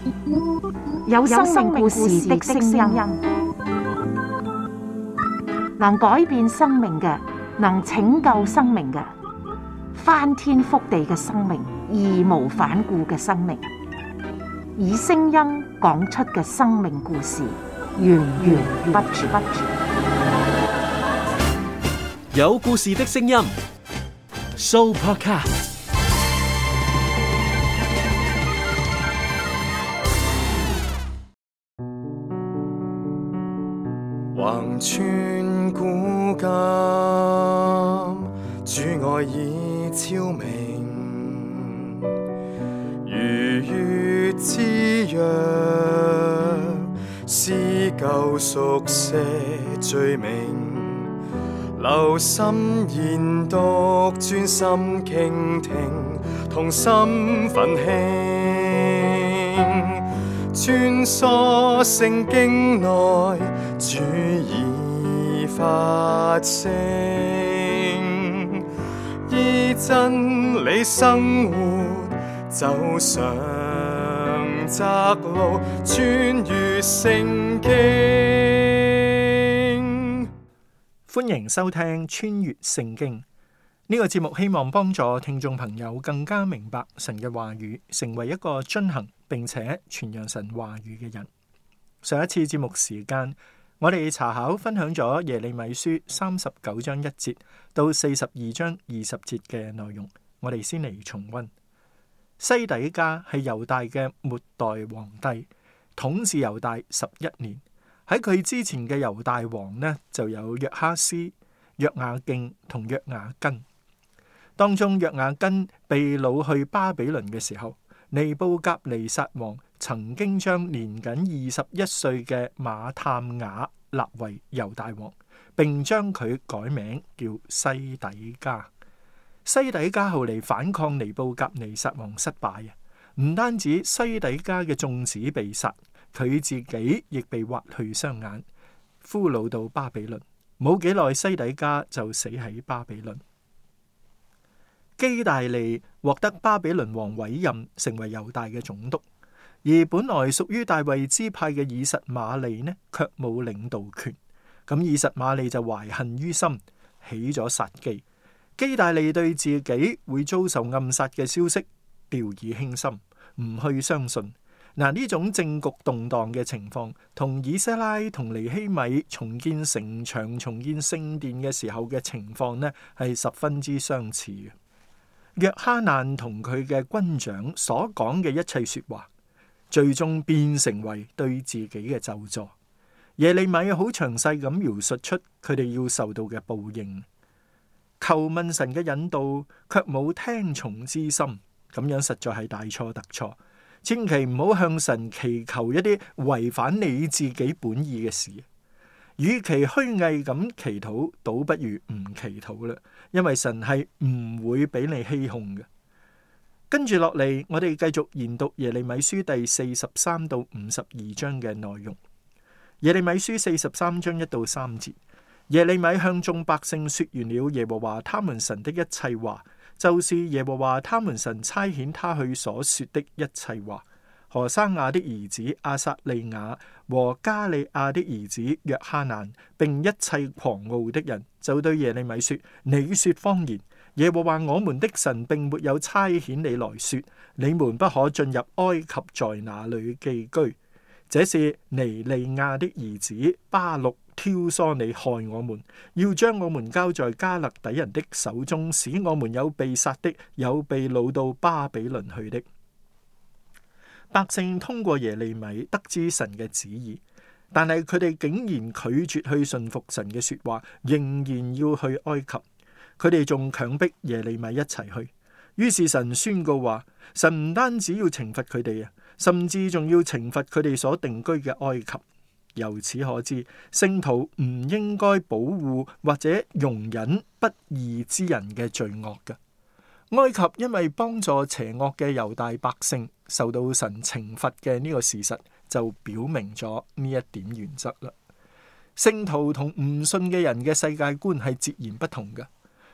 有生命故事的聲音，能改變生命嘅，能拯救生命嘅，翻天覆地嘅生命，義無反顧嘅生命，以聲音講出嘅生命故事，源源不絕。 有故事的聲音 ，Sooopodcast。 橫穿古今，主愛已超明，如月之約，撕舊熟寫罪名，留心研讀，專心傾聽，同心奮興，穿梭聖經內，主已發聲，依真理生活，走上窄路，穿越聖經。 歡迎收聽穿越聖經呢個節目，希望幫助聽眾朋友更加明白神嘅話語，成為一個遵行並且傳揚神話語嘅人。上一次節目時間，我哋查考分享咗耶利米書39章1節到42章20節嘅內容，我哋先嚟重溫。西底家係猶大嘅末代皇帝，統治猶大11年。喺佢之前嘅猶大王呢，就有約哈斯、約雅敬同約雅斤。當中約雅斤被擄去巴比倫嘅時候，尼布甲尼撒王曾經將年僅21歲嘅馬探雅立為猶大王，並將佢改名叫西底家。西底家後嚟反抗尼布甲尼撒王失敗啊，唔單止西底家嘅眾子被殺，佢自己亦被挖去雙眼，俘虜到巴比倫。冇幾耐，西底家就死喺巴比倫。基大利獲得巴比倫王委任，成為猶大嘅總督，而本來屬於大衛支派嘅以實瑪利呢，卻冇領導權。咁以實瑪利就懷恨於心，起咗殺機。基大利對自己會遭受暗殺嘅消息掉以輕心，唔去相信。呢種政局動盪嘅情況，同以斯拉同尼希米重建城牆、重建聖殿嘅時候嘅情況呢，係十分之相似嘅。約哈難同佢嘅軍長所講嘅一切說話，最終變成為對自己嘅咒詛。耶利米好詳細咁描述出佢哋要受到嘅報應。求問神嘅引導，卻冇聽從之心，咁樣實在係大錯特錯。千祈唔好向神祈求一啲違反你自己本意嘅事。與其虛偽咁祈禱，倒不如唔祈禱啦，因為神係唔會俾你欺哄嘅。跟住落嚟，我哋繼續研讀耶利米書第43到52章嘅內容。耶利米書43章1到3節，耶利米向眾百姓說完了耶和華他們神的一切話，就是耶和華他們神差遣他去所說的一切話。何生亞的兒子亞撒利雅和加利亞的兒子約哈難，並一切狂傲的人，就對耶利米說：你說謊言，耶和華我們的神並沒有差遣你來說，你們不可進入埃及，在那裏寄居。這是尼利亞的兒子巴錄挑唆你害我們，要將我們交在加勒底人的手中，使我們有被殺的，有被擄到巴比倫去的。百姓通過耶利米得知神嘅旨意，但係佢哋竟然拒絕去順服神嘅說話，仍然要去埃及。佢哋仲強迫耶利米一齊去。於是神宣告話，神唔單止要懲罰佢哋啊，甚至仲要懲罰佢哋所定居嘅埃及。由此可知，聖徒唔應該保護或者容忍不義之人嘅罪惡嘅。埃及因為幫助邪惡嘅猶大百姓受到神懲罰嘅呢個事實，就表明咗呢一點原則啦。聖徒同唔信嘅人嘅世界觀係截然不同嘅。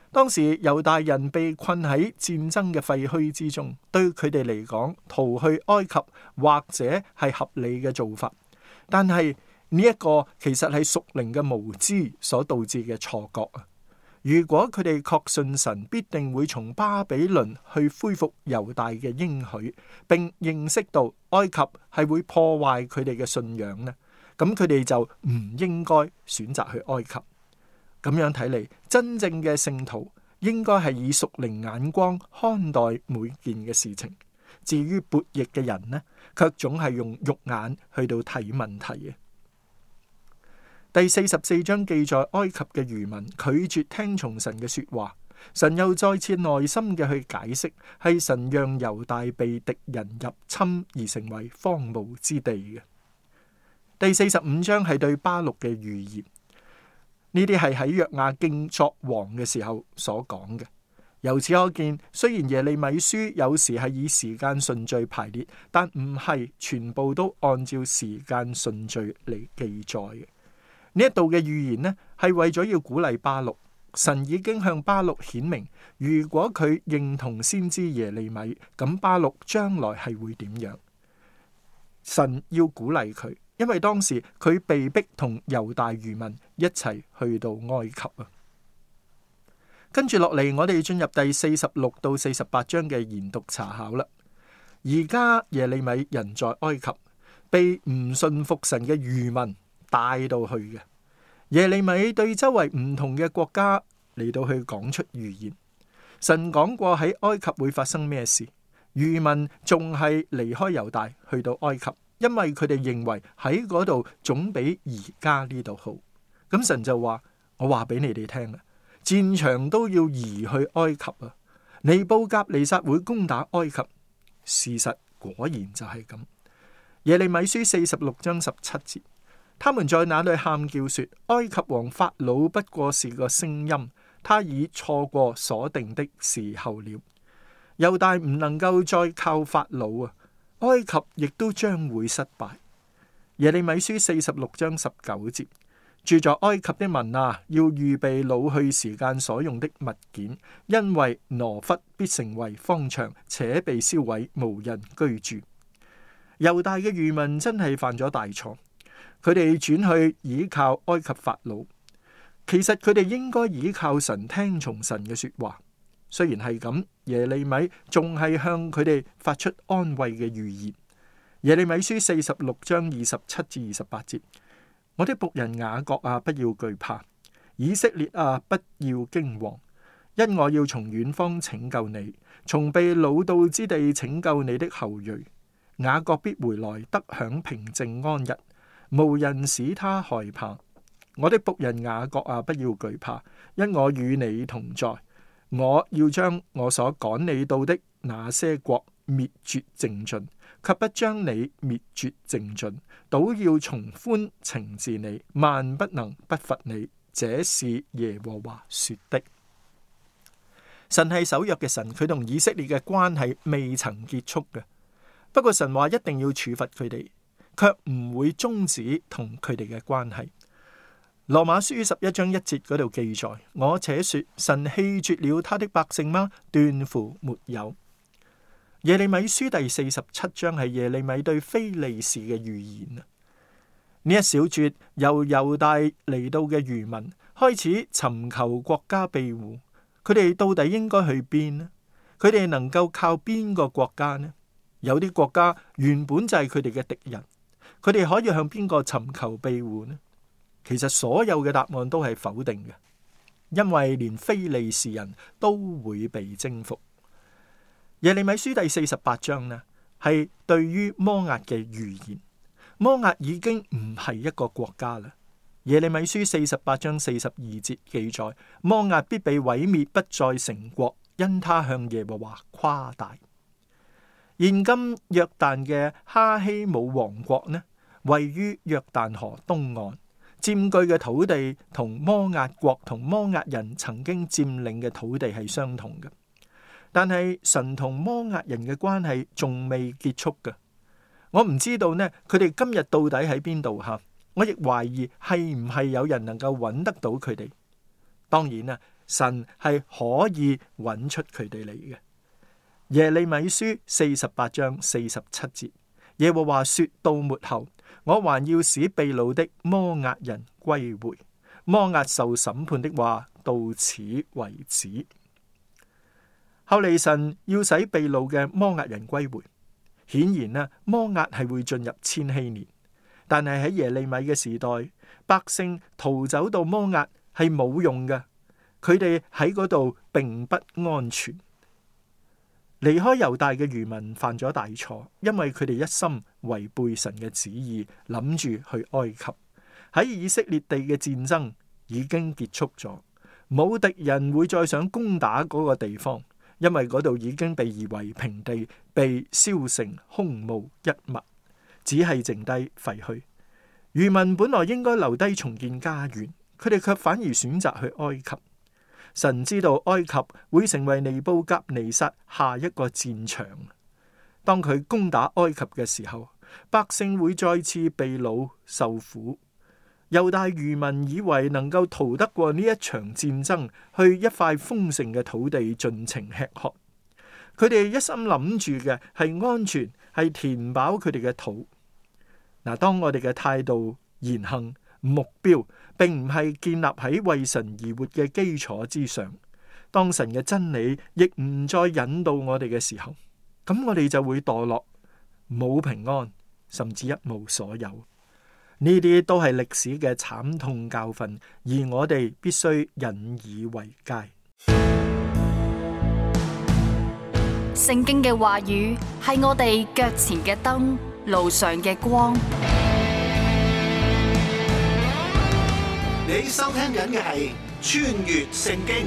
當時猶大人被困喺戰爭嘅廢墟之中，對佢哋嚟講，逃去埃及或者係合理嘅做法。但係呢一個其實係屬靈嘅無知所導致嘅錯覺啊！如果佢哋確信神必定會從巴比倫去恢復猶大嘅應許，並認識到埃及係會破壞佢哋嘅信仰呢，咁佢哋就唔應該選擇去埃及。咁樣睇嚟，真正嘅聖徒應該係以屬靈眼光看待每件嘅事情。至於悖逆嘅人呢，卻總係用肉眼去到睇問題嘅。第44章記載埃及嘅餘民拒絕聽從神嘅說話，神又再次耐心嘅去解釋，係神讓猶大被敵人入侵而成為荒蕪之地嘅。第45章係對巴錄嘅預言。呢啲係喺約雅敬作王嘅時候所講嘅。由此可見，雖然耶利米書有時係以時間順序排列，但唔係全部都按照時間順序嚟記載嘅。呢一度嘅預言呢，係為咗要鼓勵巴錄。神已經向巴錄顯明，如果佢認同先知耶利米，咁巴錄將來係會點樣？神要鼓勵佢。因為當時佢被逼同猶大餘民一齊去到埃及啊。跟住落嚟，我哋進入第46到48章嘅研讀查考啦。而家耶利米人在埃及，被唔信服神嘅餘民帶到去嘅。耶利米對周圍唔同嘅國家嚟到去講出預言。神講過喺埃及會發生咩事，餘民仲係離開猶大去到埃及。因為佢哋認為喺嗰度總比而家呢度好，咁神就話：我話俾你哋聽啊，戰場都要移去埃及啊！尼布甲尼撒會攻打埃及，事實果然就係咁。耶利米書46章17節，他們在那裏喊叫說：埃及王法老不過是個聲音，他已錯過所定的時候了。猶大唔能夠再靠法老啊！埃及亦都將會失敗。耶利米書46章19節，住在埃及的民啊，要預備老去時間所用的物件，因為挪弗必成為荒場，且被燒毀，無人居住。猶大嘅餘民真係犯咗大錯，佢哋轉去倚靠埃及法老。其實佢哋應該倚靠神，聽從神嘅說話。雖然係咁，耶利米仲係向佢哋發出安慰嘅預言。耶利米書46章27至28節，我的僕人雅各啊，不要懼怕；以色列啊，不要驚惶，因我要從遠方拯救你，從被擄到之地拯救你的後裔。雅各必回來，得享平靜安逸，無人使他害怕。我的僕人雅各啊，不要懼怕，因我與你同在。我要將我所趕你到的那些國滅絕淨盡，卻不將你滅絕淨盡，倒要從寬懲治你，萬不能不罰你。這是耶和華說的。神係守約嘅神，佢同以色列嘅關係未曾結束嘅。不過神話一定要處罰佢哋，卻唔會終止同佢哋嘅關係。羅馬書11章1節嗰度記載，我且說神棄絕了他的百姓嗎？斷乎沒有。耶利米書第47章係耶利米對非利士嘅預言啊。呢一小撮由猶大嚟到嘅餘民開始尋求國家庇護，佢哋到底應該去邊呢？佢哋能夠靠邊個國家呢？有啲國家原本就係佢哋嘅敵人，佢哋可以向邊個尋求庇護呢？其實所有嘅答案都係否定嘅，因為連非利士人都會被征服。耶利米書第48章呢，係對於摩押嘅預言。摩押已經唔係一個國家啦。耶利米書48章42節記載，摩押必被毀滅，不再成國，因他向耶和華誇大。現今約旦嘅哈希姆王國呢，位於約旦河東岸。佔據嘅土地同摩押國同摩押人曾經佔領嘅土地係相同嘅，但係神同摩押人嘅關係仲未結束嘅。我唔知道呢，佢哋今日到底喺邊度吓？我亦懷疑係唔係有人能夠揾得到佢哋。當然啦， 神係可以揾出佢哋嚟嘅。耶利米書48章47節，耶和華說：到末後，我還要使被擄的摩押人歸回。摩押受審判的話到此為止。後嚟神要使被擄嘅摩押人歸回，顯然呢，摩押係會進入千禧年，但係喺耶利米嘅時代，百姓逃走到摩押係冇用嘅，佢哋喺嗰度並不安全。離開猶大嘅餘民犯咗大錯，因為佢哋一心違背神嘅旨意，諗住去埃及。喺以色列地嘅戰爭已經結束咗，冇敵人會再想攻打嗰個地方，因為嗰度已經被夷為平地，被燒成空無一物，只係剩低廢墟。餘民本來應該留低重建家園，佢哋卻反而選擇去埃及。神知道埃及會成為尼布甲尼撒下一個戰場。當佢攻打埃及嘅時候，百姓會再次被擄受苦。猶大餘民以為能夠逃得過呢一場戰爭，去一塊豐盛嘅土地盡情吃喝。佢哋一心諗住嘅係安全，係填飽佢哋嘅肚。嗱，當我哋嘅態度、言行、目標並唔係建立喺為神而活嘅基礎之上，當神嘅真理亦唔再引導我哋嘅時候，咁我哋就會墮落，冇平安，甚至一無所有。呢啲都係歷史嘅慘痛教訓，而我哋必須引以為戒。 聖經嘅話語係我哋腳前嘅燈，路上嘅光。 你收聽緊嘅係穿越聖經。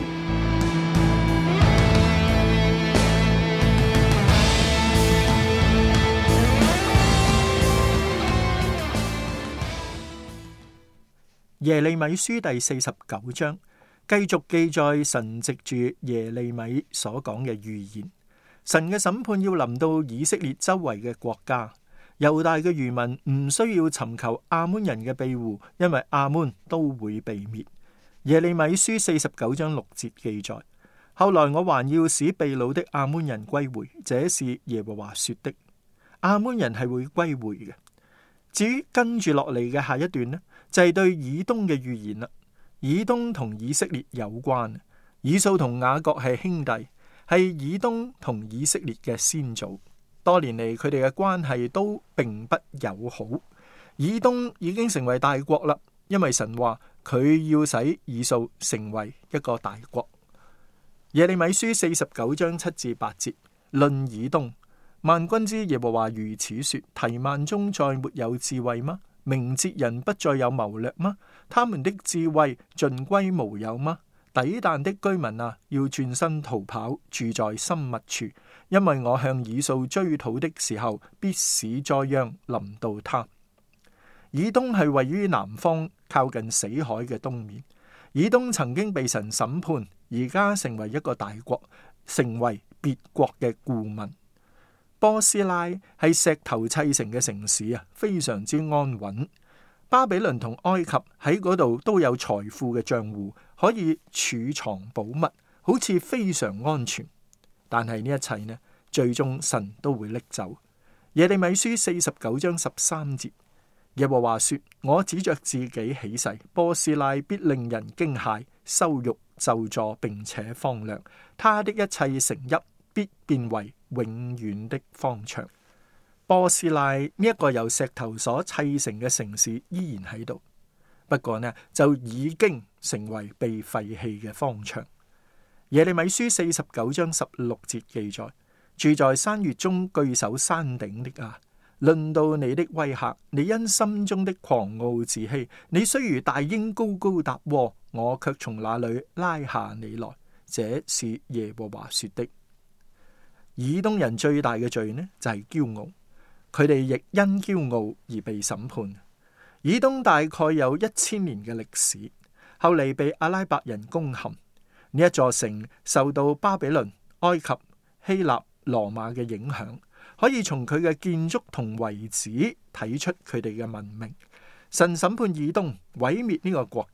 耶利米書第49章繼續記載神藉住耶利米所講嘅預言，神嘅審判要臨到以色列周圍嘅國家。猶大嘅餘民唔需要尋求亞捫人嘅庇護，因為亞捫都會被滅。耶利米書49章6節記載：後來我還要使被擄的亞捫人歸回，這是耶和華說的。亞捫人係會歸回嘅。至於跟住落嚟嘅下一段呢，就係對以東嘅預言啦。以東同以色列有關，以掃同雅各係兄弟，係以東同以色列嘅先祖。多年嚟，佢哋嘅關係都並不友好。以東已經成為大國啦，因為神話佢要使以掃成為一個大國。耶利米書49章7至8節論以東。萬軍之耶和華如此說：提幔中再沒有智慧嗎？明哲人不再有謀略嗎？他們的智慧盡歸無有嗎？底但的居民啊，要轉身逃跑，住在深密處，因為我向以掃追討的時候，必使災殃臨到他。以東係位於南方，靠近死海嘅東面。以東曾經被神審判，而家成為一個大國，成為別國嘅顧問。波斯拉係石頭砌成嘅城市啊，非常之安穩。巴比倫同埃及喺嗰度都有財富嘅賬戶，可以儲藏寶物，好似非常安全。但係呢一切呢，最終神都會拎走。耶利米書49章13節，耶和華說：我指着自己起誓，波斯拉必令人驚駭、羞辱、咒詛，並且荒涼。他的一切城邑必變為永遠的荒場。波斯拉呢一個由石頭所砌成嘅城市依然喺度，不過呢就已經成為被廢棄嘅荒場。耶利米書49章16節記載：住在山穴中據守山頂的啊，論到你的威嚇，你因心中的狂傲自欺，你雖如大鷹高高搭窩，我卻從那裏拉下你來。這是耶和華說的。以東人最大嘅罪呢，就係驕傲，佢哋亦因驕傲而被審判。以東大概有1000年嘅歷史，後嚟被阿拉伯人攻陷。呢一座城受到巴比倫、埃及、希臘、羅馬嘅影響，可以從佢嘅建築同遺址睇出佢哋嘅文明。神審判以東，毀滅呢個國家，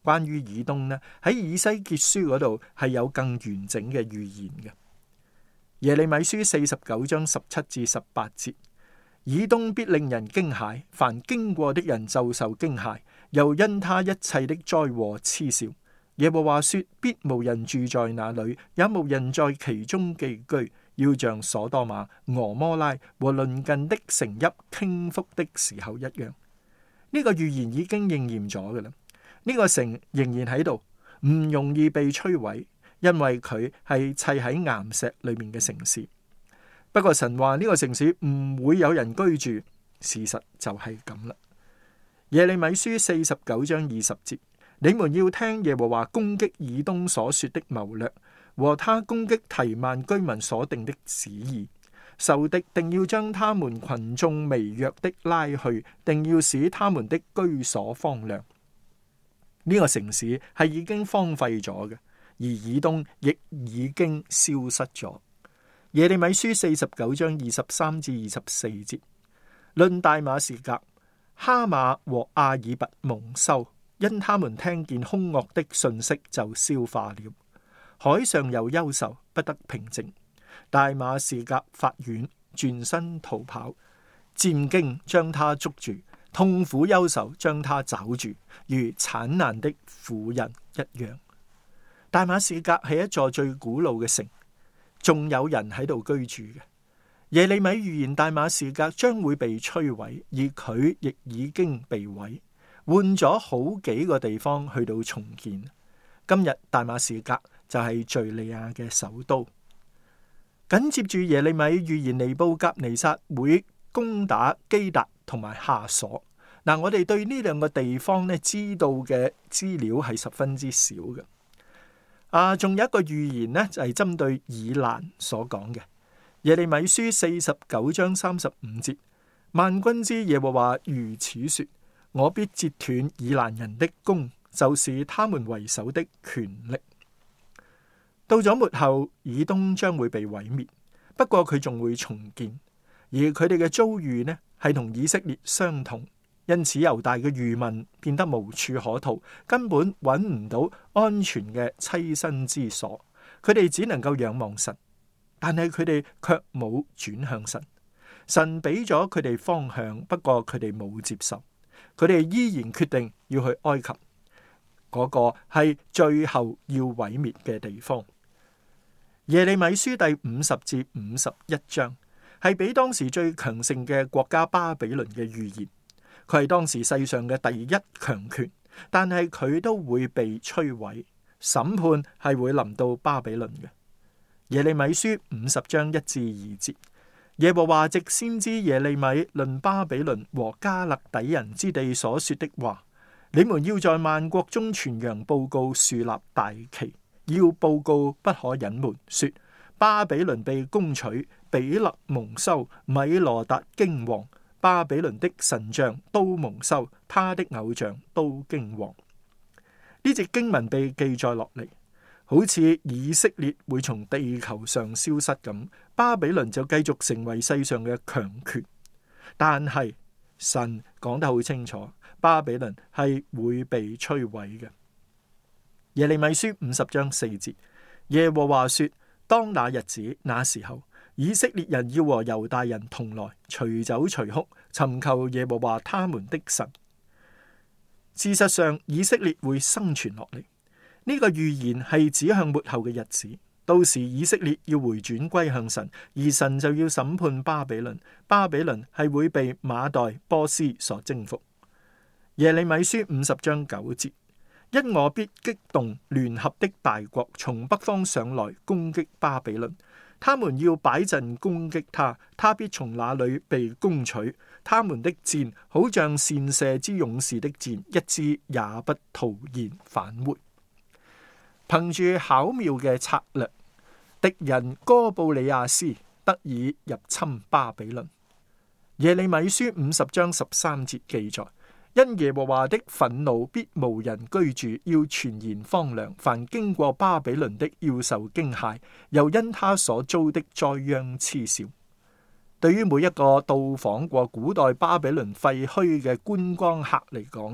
關於以東呢，喺以西結書嗰度係有更完整嘅預言嘅。耶利米書49章17至18節，以東必令人驚駭，凡經過的人就受驚駭，又因他一切的災禍嗤笑。耶和華說，必無人住在那裏，也無人在其中寄居，要像所多瑪、俄摩拉和鄰近的城邑傾覆的時候一樣。呢個預言已經應驗咗㗎喇。呢個城仍然喺度，唔容易被摧毀，因為佢係砌喺岩石裏面嘅城市。不過神話呢個城市唔會有人居住，事實就係咁啦。耶利米書49章20節，你們要聽耶和華攻擊以東所說的謀略，和他攻擊提曼居民所定的旨意。仇敵定要將他們群眾微弱的拉去，定要使他們的居所荒涼。呢個城市係已經荒廢咗嘅，而以東亦已經消失咗。耶利米書49章23至24節，論大馬士革，哈馬和阿爾拔蒙羞，因他們聽見兇惡的訊息就消化了。海上有憂愁，不得平靜。大馬士革發軟，轉身逃跑，戰兢將他捉住，痛苦憂愁將他抓住，如產難的婦人一樣。大馬士革係一座最古老嘅城，仲有人喺度居住嘅。耶利米預言大馬士革將會被摧毀，而佢亦已經被毀，換咗好幾個地方去到重建。今日大馬士革就係敘利亞嘅首都。緊接住耶利米預言尼布甲尼撒會攻打基達同埋夏瑣。嗱，我哋對呢兩個地方呢知道嘅資料係十分之少嘅。仲有一個預言呢，就係針對以蘭所講嘅。耶利米書49章35節，萬軍之耶和華如此說：我必截斷以蘭人的弓，就是他們為首的權力。到咗末後，以東將會被毀滅，不過佢仲會重建，而佢哋嘅遭遇呢係同以色列相同，因此猶大嘅餘民變得無處可逃，根本揾唔到安全嘅棲身之所，佢哋只能夠仰望神，但係佢哋卻冇轉向神。神俾咗佢哋方向，不過佢哋冇接受，佢哋依然決定要去埃及，嗰個係最後要毀滅嘅地方。耶利米書第50至51章係俾當時最強盛嘅國家巴比倫嘅預言，佢係當時世上嘅第一強權，但係佢都會被摧毀，審判係會臨到巴比倫嘅。耶利米書50章1至2節，耶和華藉先知耶利米論巴比倫和加勒底人之地所說的話：你們要在萬國中傳揚報告，豎立大旗，要報告不可隱瞞，說巴比倫被攻取，比勒蒙羞，米羅達驚惶，巴比倫的神像都蒙羞，他的偶像都驚惶。呢節經文被記載落嚟，好似以色列會從地球上消失咁，巴比倫就繼續成為世上嘅強權。但係神講得好清楚，巴比倫係會被摧毀嘅。耶利米書50章4節，耶和華說：當那日子那時候，以色列人要和猶大人同來，隨走隨哭，尋求耶和華他們的神。事實上，以色列會生存落嚟。呢個預言係指向末後嘅日子，到時以色列要回轉歸向神，而神就要審判巴比倫。巴比倫係會被馬代、波斯所征服。耶利米書50章9節，因我必激動聯合的大國，從北方上來攻擊巴比倫，他們要擺陣攻擊他，他必從那裏被攻取。他們的箭好像善射之勇士的箭，一支也不徒然返回。憑住巧妙嘅策略，敵人哥布里亞斯得以入侵巴比倫。耶利米書50章13節記載：因耶和華的憤怒必無人居住，要全然荒涼。凡經過巴比倫的要受驚駭，又因他所遭的災殃嗤笑。對於每一個到訪過古代巴比倫廢墟嘅觀光客嚟講呢，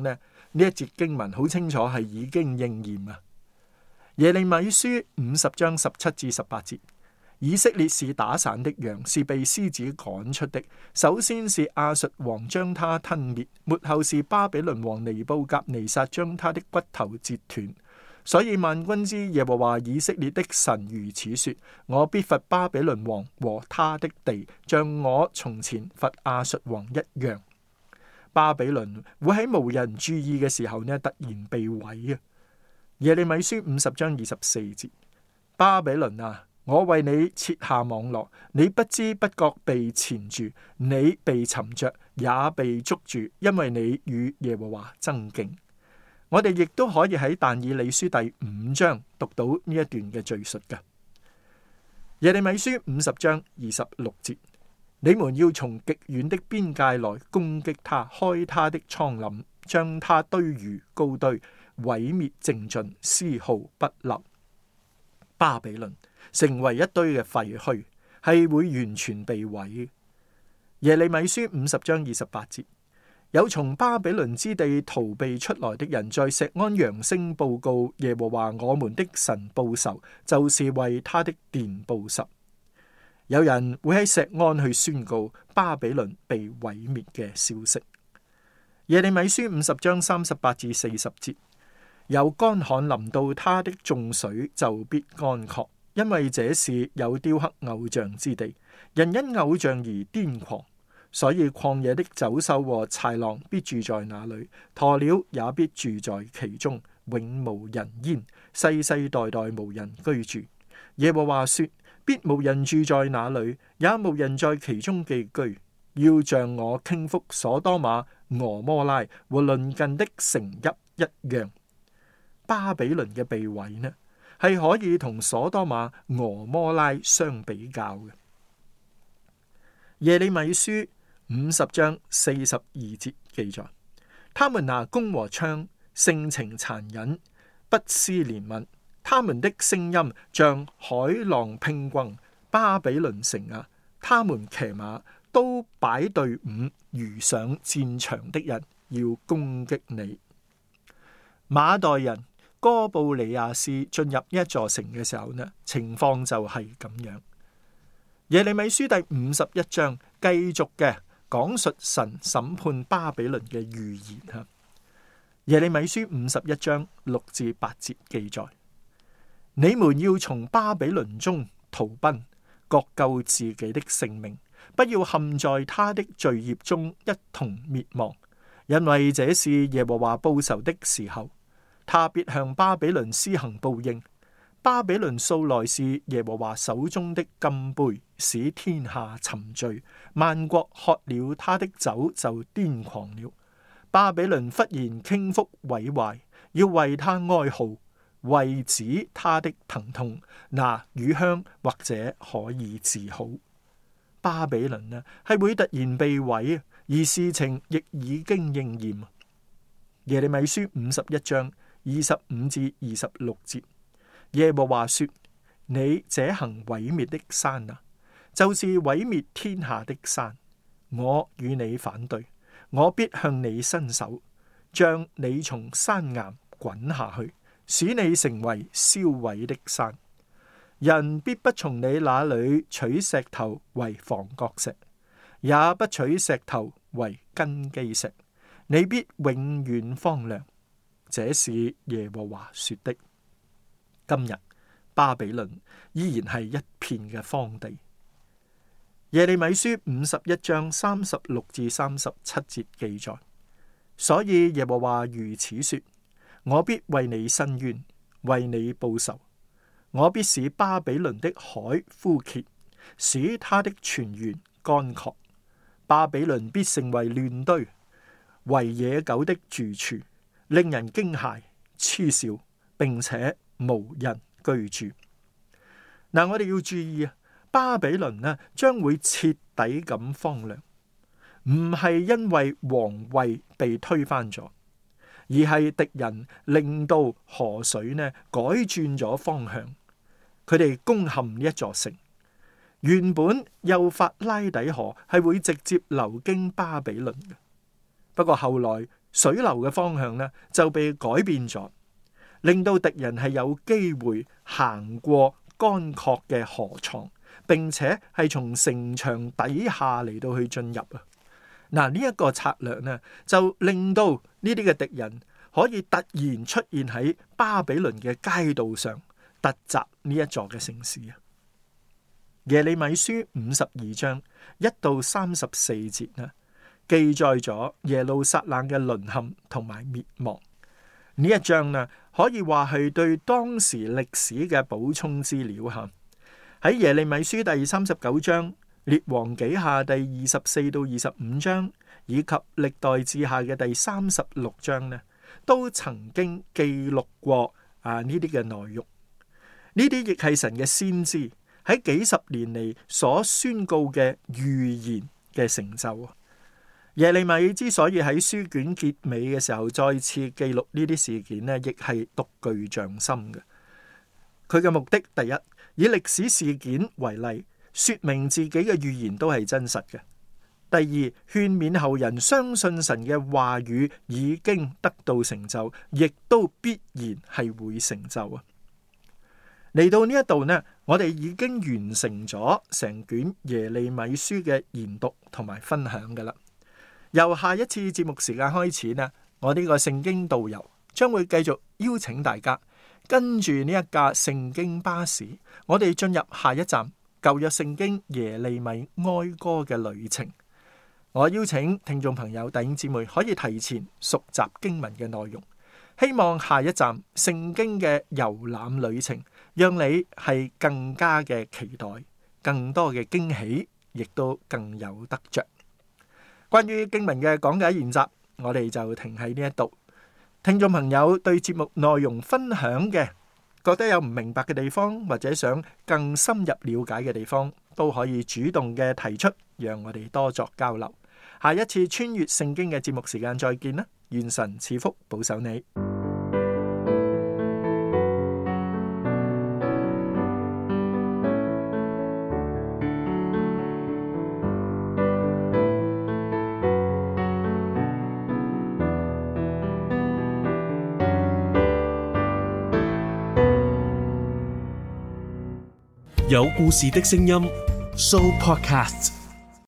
呢一節經文好清楚係已經應驗啊。耶利米書50章17至18節，以色列是打散的羊，是被獅子趕出的。首先是亞述王將他吞滅，末後是巴比倫王尼布甲尼撒將他的骨頭折斷。所以萬軍之耶和華以色列的神如此說：我必罰巴比倫王和他的地，像我從前罰亞述王一樣。巴比倫會喺無人注意嘅時候呢，突然被毀啊！耶利米書50章24節，巴比倫啊，我為你設下網羅，你不知不覺被纏住，你被尋着，也被捉住，因為你與耶和華爭競。我哋亦都可以喺但以理書第5章讀到呢一段嘅敘述嘅。耶利米書50章26節，你們要從極遠的邊界來攻擊他，開他的倉廩，將他堆如高堆，毀滅淨盡，絲毫不留。巴比倫成為一堆嘅廢墟，係會完全被毀。耶利米書50章28節，有從巴比倫之地逃避出來的人，在錫安揚聲報告耶和華我們的神報仇，就是為他的殿報仇。有人會喺錫安去宣告巴比倫被毀滅嘅消息。耶利米書50章38至40節，有乾旱臨到他的眾水，就必乾涸，因為這是有雕刻偶像之地，人因偶像而癲狂，所以曠野的走獸和豺狼必住在那裏，鴕鳥也必住在其中，永無人煙，世世代代無人居住。耶和華說：必無人住在那裏，也無人在其中寄居，要像我傾覆所多瑪、俄摩拉和鄰近的城邑一樣。巴比倫嘅被毀呢，係可以同所多瑪、俄摩拉相比較嘅。耶利米書50章42節記載，他們拿弓和槍，性情殘忍，不施憐憫，他們的聲音像海浪匉訇。巴比倫城啊，他們騎馬都擺隊伍，如上戰場的人要攻擊你。馬代人哥布利亞斯進入一座城嘅時候呢，情況就係咁樣。耶利米書第51章繼續嘅講述神審判巴比倫嘅預言吓。耶利米書51章6至8節記載：你們要從巴比倫中逃奔，各救自己的性命，不要陷在他的罪孽中一同滅亡，因為這是耶和華報仇的時候。他必向巴比倫施行報應。巴比倫素來是耶和華手中的金杯，使天下沉醉，萬國喝了他的酒就癲狂了。巴比倫忽然傾覆毀壞，要為他哀號，為止他的疼痛，拿乳香或者可以治好。巴比倫呢係會突然被毀，而事情亦已經應驗。耶利米書51章25至26節，耶和華說：你這行毀滅的山啊，就是毀滅天下的山，我與你反對，我必向你伸手，將你從山岩滾下去，使你成為燒毀的山。人必不從你那裏取石頭為房角石，也不取石頭為根基石，你必永遠荒涼。這是耶和華說的。今日巴比倫依然係一片嘅荒地。耶利米書51章36至37節記載：所以耶和華如此說：我必為你伸冤，為你報仇。我必使巴比倫的海枯竭，使他的泉源乾涸。巴比倫必成為亂堆，為野狗的住處，令人驚駭、嗤笑，並且無人居住。嗱，我哋要注意啊，巴比倫呢將會徹底咁荒涼，唔係因為皇位被推翻咗，而係敵人令到河水呢改轉咗方向，佢哋攻陷呢一座城。原本幼發拉底河係會直接流經巴比倫嘅，不過後來水流嘅方向呢就被改變咗，令到敵人係有機會行過乾涸嘅河床，並且係從城牆底下嚟到去進入啊！嗱，呢一個策略呢，就令到呢啲嘅敵人可以突然出現喺巴比倫嘅街道上，突襲呢一座嘅城市啊！耶利米書52章1到34節呢，記載咗耶路撒冷嘅淪陷同埋滅亡。呢一章呢，可以話係對當時歷史嘅補充資料吓。喺耶利米書第39章、列王紀下第24到25章以及歷代志下嘅第36章呢，都曾經記錄過呢啲嘅內容。呢啲亦係神嘅先知喺幾十年嚟所宣告嘅預言嘅成就。耶利米之所以喺書卷結尾嘅時候再次記錄呢啲事件呢，亦係獨具匠心嘅。佢嘅目的，第一，以歷史事件為例，說明自己嘅預言都係真實嘅；第二，勸勉後人相信神嘅話語已經得到成就，亦都必然係會成就啊！嚟到呢一度呢，我哋已經完成咗成卷耶利米書嘅研讀同埋分享㗎喇。由下一次節目時間開始呢，我呢個聖經導遊將會繼續邀請大家跟住呢一架聖經巴士，我哋進入下一站舊約聖經耶利米哀歌嘅旅程。我邀請聽眾朋友弟兄姊妹可以提前熟習經文嘅內容，希望下一站聖經嘅遊覽旅程讓你係更加嘅期待，更多嘅驚喜，亦都更有得着。關於經文嘅講解研習，我哋就停喺呢一度。聽眾朋友對節目內容分享嘅，覺得有唔明白嘅地方，或者想更深入了解嘅地方，都可以主動嘅提出，讓我哋多作交流。下一次穿越聖經嘅節目時間再見啦！願神賜福保守你。 有故事的聲音 Show Podcast。